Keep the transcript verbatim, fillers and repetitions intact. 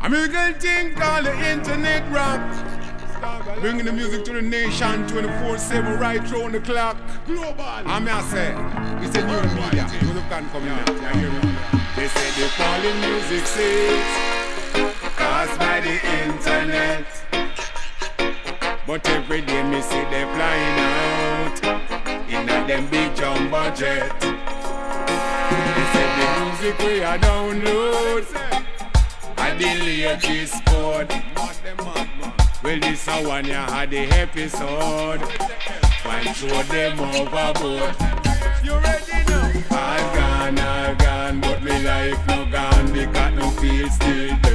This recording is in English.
A musical thing called the internet rap. Bringing the music to the nation twenty-four seven right round the clock. Global. I'm here say, it's a new media. You can come in there. They say they calling music seats caused by the internet. But every day me see they flying out in a them big jumbo jet. They say the music we a download a the latest code. Well, this a one you had the episode. Find show them overboard. You ready now? All gone, all gone, but me life no gone because no feel still